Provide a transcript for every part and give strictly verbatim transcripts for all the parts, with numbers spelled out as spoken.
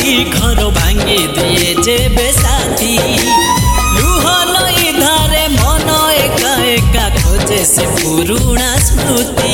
घर भांगी दिए जेबे साथी लुह नई धारे मन एका एका खोजे से पुरुणा स्मृति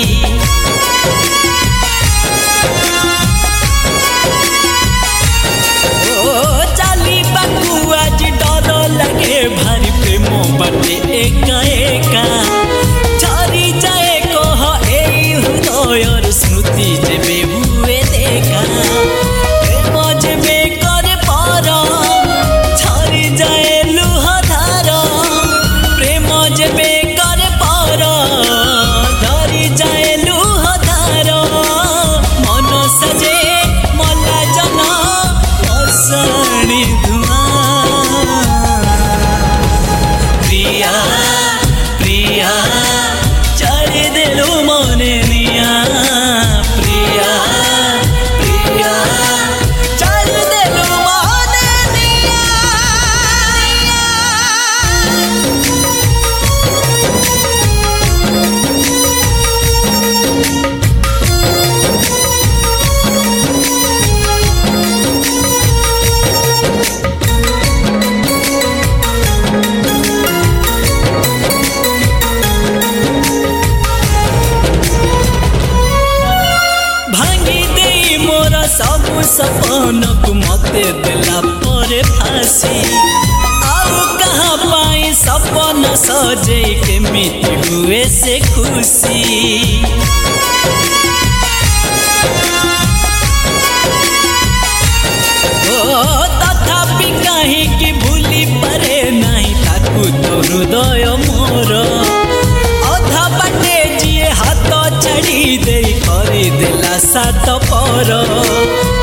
आज डर लगे भारी प्रेम बाटे एका एका झरी जाए कह ए हृदयर स्मृति जेबे हुए देखा प्रेम जेबे करे पर झरी जाए लुह धार प्रेम जेबे करे पर झरी जाए लुह धार मन सजे मला जन बसणी सब सपन को मते दिला परे फांसी आउ कहाँ पाई सपन सजे के मिट हुए से खुशी ओ तथापि कहीं की भूली परे नहीं ताकू तो हृदय मोर अधा बाटे जिए हाथ छाड़ी दे कर देला सात पर